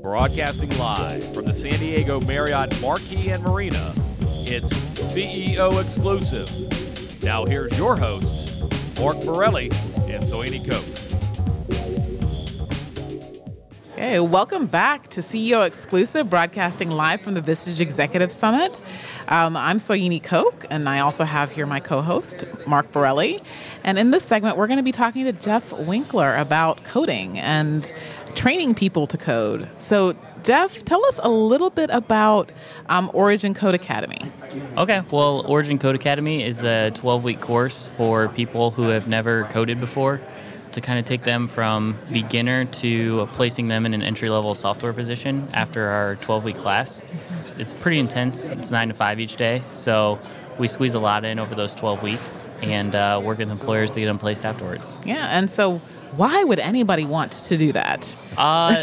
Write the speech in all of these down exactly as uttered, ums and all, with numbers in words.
Broadcasting live from the San Diego Marriott Marquis and Marina, it's C E O Exclusive. Now here's your hosts, Mark Borelli and Soini Koch. Hey, welcome back to C E O Exclusive, broadcasting live from the Vistage Executive Summit. Um, I'm Soini Koch, and I also have here my co-host, Mark Borelli. And in this segment, we're going to be talking to Jeff Winkler about coding and training people to code. So, Jeff, tell us a little bit about um, Origin Code Academy. Okay, well, Origin Code Academy is a twelve-week course for people who have never coded before, to kind of take them from beginner to placing them in an entry-level software position after our twelve-week class. It's pretty intense. It's nine to five each day, so we squeeze a lot in over those twelve weeks and uh, work with employers to get them placed afterwards. Yeah, and so why would anybody want to do that? Uh,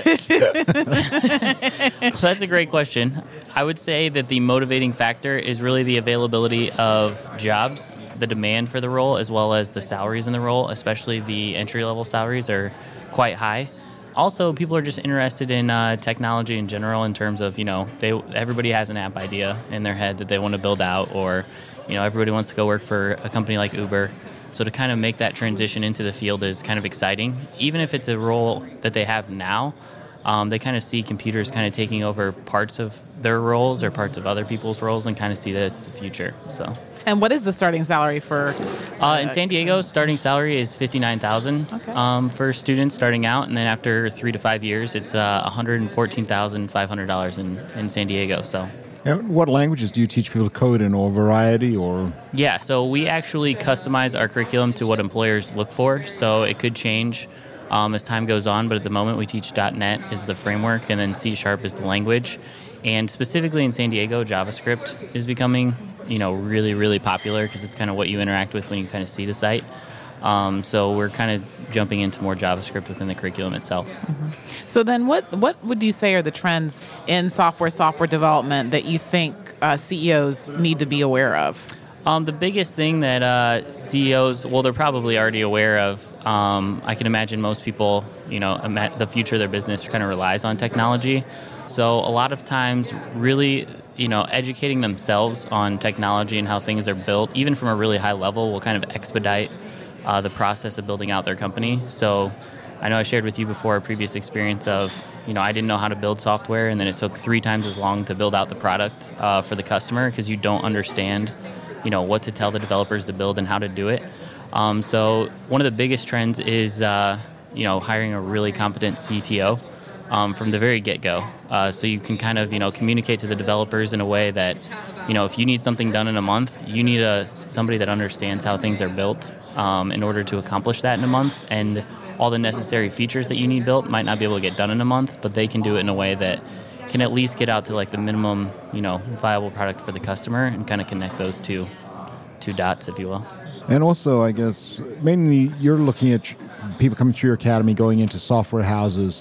that's a great question. I would say that the motivating factor is really the availability of jobs, the demand for the role, as well as the salaries in the role, especially the entry-level salaries are quite high. Also, people are just interested in uh, technology in general in terms of, you know, they everybody has an app idea in their head that they want to build out, or, you know, everybody wants to go work for a company like Uber. So to kind of make that transition into the field is kind of exciting. Even if it's a role that they have now, um, they kind of see computers kind of taking over parts of their roles or parts of other people's roles and kind of see that it's the future. So. And what is the starting salary for? Uh, uh, in San Diego, starting salary is fifty-nine thousand dollars okay. um, for students starting out, and then after three to five years, it's uh, one hundred fourteen thousand five hundred dollars in, in San Diego. So. And what languages do you teach people to code in, or variety, or? Yeah, so we actually customize our curriculum to what employers look for, so it could change um, as time goes on, but at the moment we teach .dot net is the framework, and then C Sharp is the language. And specifically in San Diego, JavaScript is becoming, you know, really, really popular because it's kind of what you interact with when you kind of see the site. Um, so we're kind of jumping into more JavaScript within the curriculum itself. Mm-hmm. So then what, what would you say are the trends in software, software development that you think uh, C E Os need to be aware of? Um, the biggest thing that uh, C E Os, well, they're probably already aware of. Um, I can imagine most people, you know, the future of their business kind of relies on technology. So a lot of times really, you know, educating themselves on technology and how things are built, even from a really high level, will kind of expedite Uh, the process of building out their company. So I know I shared with you before a previous experience of, you know, I didn't know how to build software, and then it took three times as long to build out the product uh, for the customer because you don't understand, you know, what to tell the developers to build and how to do it. Um, so one of the biggest trends is, uh, you know, hiring a really competent C T O um, from the very get-go. Uh, so you can kind of, you know, communicate to the developers in a way that, you know, if you need something done in a month, you need a somebody that understands how things are built um, in order to accomplish that in a month. And all the necessary features that you need built might not be able to get done in a month, but they can do it in a way that can at least get out to like the minimum, you know, viable product for the customer and kind of connect those two two dots, if you will. And also, I guess, mainly you're looking at tr- people coming through your academy going into software houses.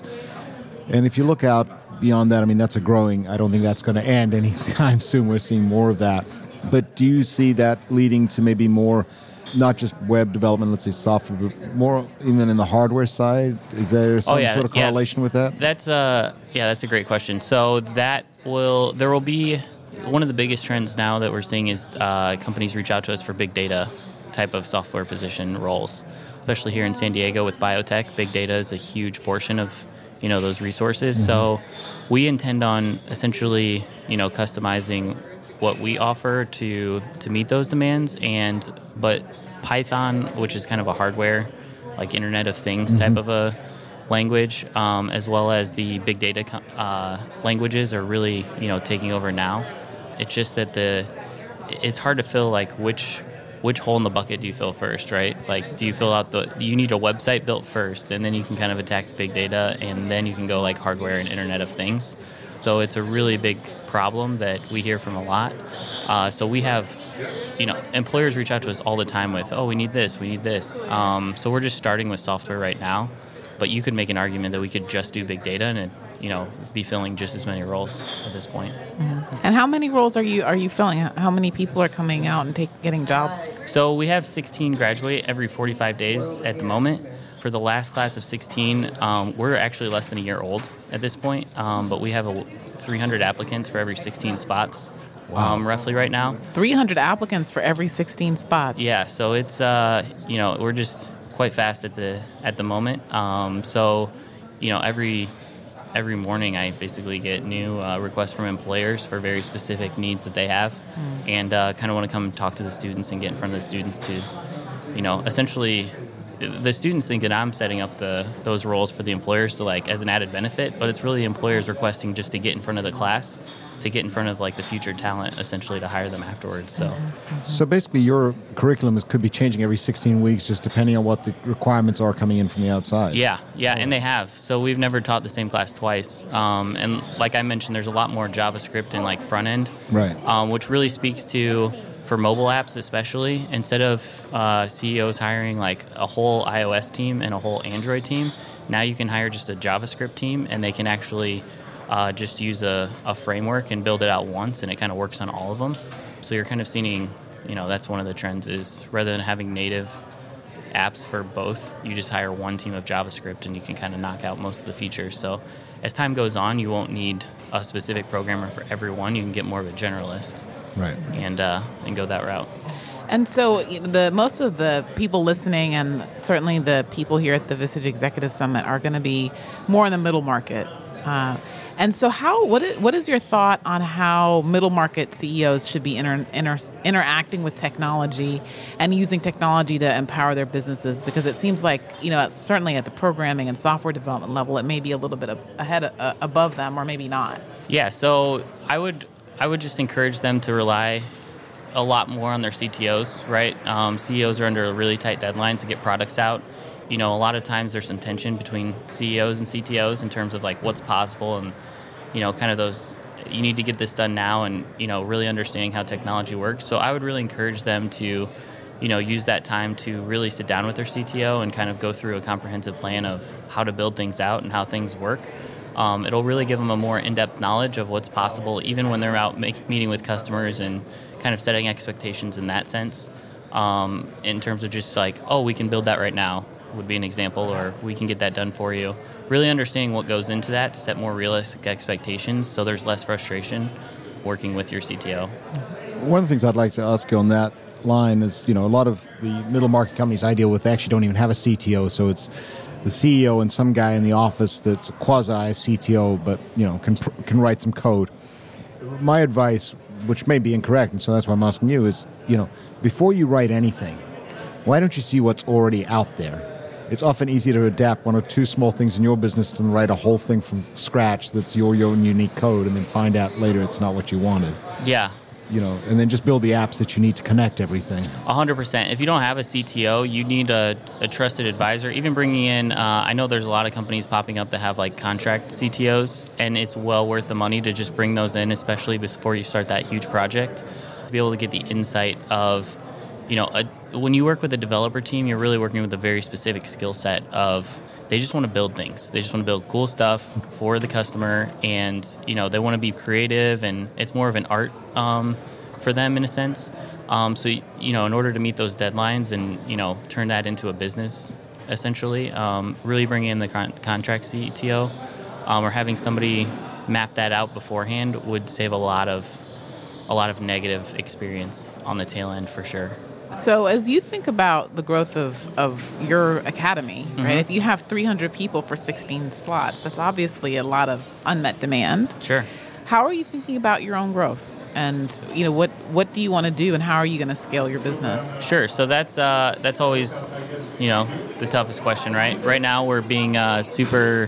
And if you look out beyond that, I mean, that's a growing, I don't think that's going to end anytime soon. We're seeing more of that. But do you see that leading to maybe more, not just web development, let's say software, but more even in the hardware side? Is there some oh, yeah, sort of yeah. correlation with that? That's uh, yeah, that's a great question. So that will, there will be, one of the biggest trends now that we're seeing is uh, companies reach out to us for big data type of software position roles, especially here in San Diego with biotech. Big data is a huge portion of, you know, those resources. Mm-hmm. So we intend on essentially, you know, customizing what we offer to to meet those demands. And but Python, which is kind of a hardware, like Internet of Things mm-hmm. type of a language, um, as well as the big data uh, languages are really, you know, taking over now. It's just that the it's hard to fill like which which hole in the bucket do you fill first, right? Like, do you fill out the, you need a website built first, and then you can kind of attack the big data, and then you can go like hardware and Internet of Things. So it's a really big problem that we hear from a lot. Uh, so we have, you know, employers reach out to us all the time with, oh, we need this, we need this. Um, so we're just starting with software right now, but you could make an argument that we could just do big data and it, you know, be filling just as many roles at this point. Mm-hmm. And how many roles are you are you filling? How many people are coming out and take, getting jobs? So we have sixteen graduate every forty-five days at the moment. for the last class of sixteen, um, we're actually less than a year old at this point, um, but we have a three hundred applicants for every sixteen spots, Wow. um, roughly right now. three hundred applicants for every sixteen spots. Yeah, so it's uh, you know we're just quite fast at the at the moment. Um, so you know every every morning I basically get new uh, requests from employers for very specific needs that they have, mm. and uh, kind of want to come talk to the students and get in front of the students to, you know, essentially. The students think that I'm setting up the those roles for the employers to like as an added benefit, but it's really the employers requesting just to get in front of the class, to get in front of like the future talent, essentially to hire them afterwards. So, mm-hmm. so basically, your curriculum is, could be changing every sixteen weeks, just depending on what the requirements are coming in from the outside. Yeah, yeah, and they have. So we've never taught the same class twice. Um, and like I mentioned, there's a lot more JavaScript and like front end, right? Um, which really speaks to. For mobile apps especially, instead of uh, C E Os hiring like a whole iOS team and a whole Android team, now you can hire just a JavaScript team and they can actually uh, just use a, a framework and build it out once, and it kind of works on all of them. So you're kind of seeing, you know, that's one of the trends is rather than having native apps for both, you just hire one team of JavaScript and you can kind of knock out most of the features. So as time goes on, you won't need a specific programmer for everyone. You can get more of a generalist. Right. And uh, and go that route. And so you know, the most of the people listening, and certainly the people here at the Vistage Executive Summit, are going to be more in the middle market. Uh, and so, how what is, what is your thought on how middle market C E Os should be inter, inter, interacting with technology and using technology to empower their businesses? Because it seems like you know, certainly at the programming and software development level, it may be a little bit ahead of, uh, above them, or maybe not. Yeah. So I would. I would just encourage them to rely a lot more on their C T Os, right? Um, C E Os are under really tight deadlines to get products out. You know, a lot of times there's some tension between C E Os and C T Os in terms of like what's possible and, you know, kind of those, you need to get this done now and, you know, really understanding how technology works. So I would really encourage them to, you know, use that time to really sit down with their C T O and kind of go through a comprehensive plan of how to build things out and how things work. Um, it'll really give them a more in-depth knowledge of what's possible, even when they're out make, meeting with customers and kind of setting expectations in that sense. Um, in terms of just like, oh, we can build that right now would be an example, or we can get that done for you. Really understanding what goes into that to set more realistic expectations so there's less frustration working with your C T O. One of the things I'd like to ask you on that line is, you know, a lot of the middle market companies I deal with actually don't even have a C T O, so it's the C E O and some guy in the office that's a quasi C T O, but you know can can write some code. My advice, which may be incorrect, and so that's why I'm asking you, is you know before you write anything, why don't you see what's already out there? It's often easier to adapt one or two small things in your business than write a whole thing from scratch that's your, your own unique code, and then find out later it's not what you wanted. Yeah. You know, and then just build the apps that you need to connect everything. A hundred percent. If you don't have a C T O, you need a, a trusted advisor. Even bringing in, uh, I know there's a lot of companies popping up that have like contract C T Os, and it's well worth the money to just bring those in, especially before you start that huge project, to be able to get the insight of, you know, a, when you work with a developer team, you're really working with a very specific skill set of, they just want to build things. They just want to build cool stuff for the customer, and you know they want to be creative, and it's more of an art um, for them in a sense. Um, so you know, in order to meet those deadlines and you know turn that into a business, essentially, um, really bringing in the con- contract C T O um, or having somebody map that out beforehand would save a lot of a lot of negative experience on the tail end for sure. So as you think about the growth of, of your academy, mm-hmm. right? If you have three hundred people for sixteen slots, that's obviously a lot of unmet demand. Sure. How are you thinking about your own growth? And you know, what, what do you want to do, and how are you going to scale your business? Sure. So that's uh, that's always, you know, the toughest question, right? Right now we're being uh, super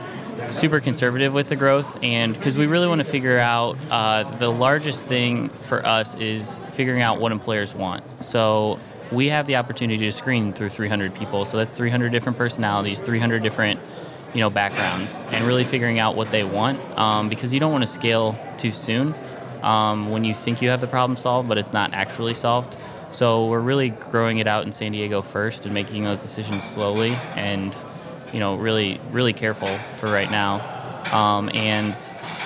super conservative with the growth, and because we really want to figure out uh, the largest thing for us is figuring out what employers want. So we have the opportunity to screen through three hundred people, so that's three hundred different personalities, three hundred different you know backgrounds, and really figuring out what they want, um, because you don't want to scale too soon um, when you think you have the problem solved but it's not actually solved. So we're really growing it out in San Diego first and making those decisions slowly and you know, really, really careful for right now. Um, and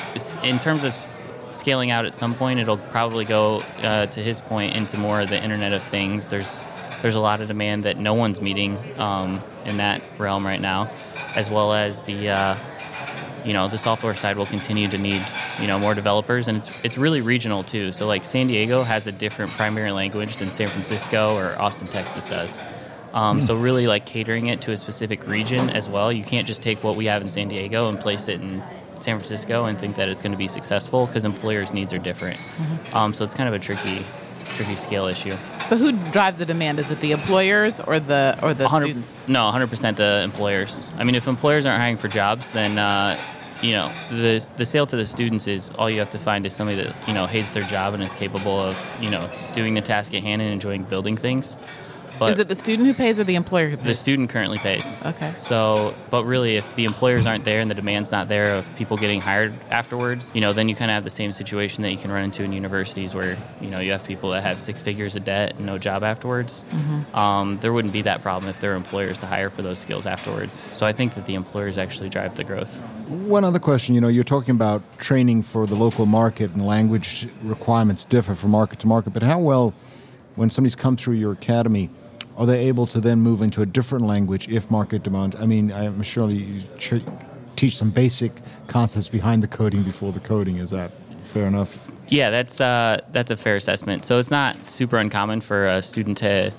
in terms of scaling out at some point, it'll probably go, uh, to his point, into more of the Internet of Things. There's there's a lot of demand that no one's meeting um, in that realm right now, as well as the uh, you know the software side will continue to need you know more developers, and it's it's really regional too. So like San Diego has a different primary language than San Francisco or Austin, Texas does. Um, mm. So really like catering it to a specific region as well. You can't just take what we have in San Diego and place it in San Francisco and think that it's going to be successful, because employers' needs are different. Mm-hmm. Um, so it's kind of a tricky, tricky scale issue. So who drives the demand? Is it the employers or the or the students? No, one hundred percent the employers. I mean, if employers aren't hiring for jobs, then uh, you know the the sale to the students is all you have to find is somebody that you know hates their job and is capable of you know doing the task at hand and enjoying building things. But is it the student who pays or the employer who pays? The student currently pays. Okay. So, but really, if the employers aren't there and the demand's not there of people getting hired afterwards, you know, then you kind of have the same situation that you can run into in universities where, you know, you have people that have six figures of debt and no job afterwards. Mm-hmm. Um, there wouldn't be that problem if there are employers to hire for those skills afterwards. So I think that the employers actually drive the growth. One other question, you know, you're talking about training for the local market and language requirements differ from market to market, but how well, when somebody's come through your academy, are they able to then move into a different language if market demand? I mean, I'm sure you ch- teach some basic concepts behind the coding before the coding. Is that fair enough? Yeah, that's uh, that's a fair assessment. So it's not super uncommon for a student to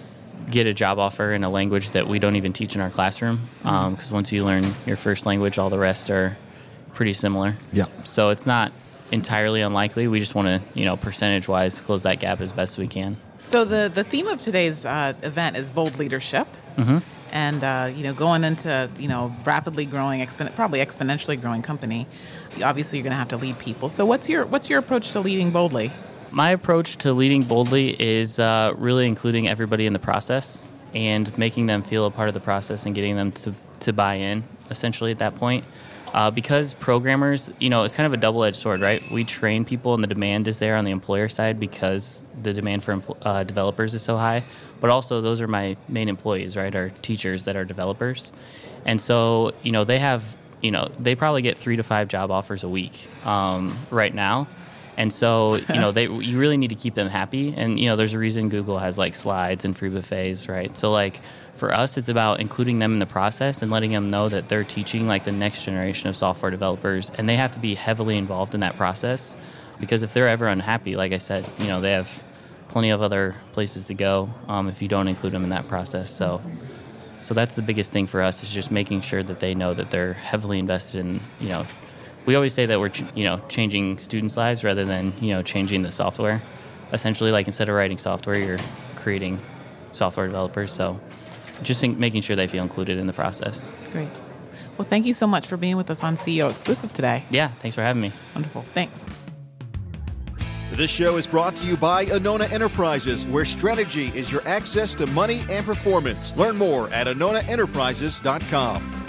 get a job offer in a language that we don't even teach in our classroom, because mm-hmm. um, once you learn your first language, all the rest are pretty similar. Yeah. So it's not entirely unlikely. We just want to, you know, percentage-wise, close that gap as best we can. So the, the theme of today's uh, event is bold leadership, mm-hmm. and uh, you know, going into you know rapidly growing, expo- probably exponentially growing company, obviously you're going to have to lead people. So what's your what's your approach to leading boldly? My approach to leading boldly is uh, really including everybody in the process and making them feel a part of the process and getting them to to buy in. Essentially, at that point. Uh, because programmers, you know, it's kind of a double-edged sword, right? We train people and the demand is there on the employer side because the demand for uh, developers is so high. But also those are my main employees, right, our teachers that are developers. And so, you know, they have, you know, they probably get three to five job offers a week um, right now. And so, you know, they you really need to keep them happy. And, you know, there's a reason Google has, like, slides and free buffets, right? So, like, for us, it's about including them in the process and letting them know that they're teaching, like, the next generation of software developers. And they have to be heavily involved in that process. Because if they're ever unhappy, like I said, you know, they have plenty of other places to go um, if you don't include them in that process. So so that's the biggest thing for us, is just making sure that they know that they're heavily invested in, you know, we always say that we're, you know, changing students' lives rather than, you know, changing the software. Essentially, like, instead of writing software, you're creating software developers. So just making sure they feel included in the process. Great. Well, thank you so much for being with us on C E O Exclusive today. Yeah, thanks for having me. Wonderful. Thanks. This show is brought to you by Anona Enterprises, where strategy is your access to money and performance. Learn more at anona enterprises dot com.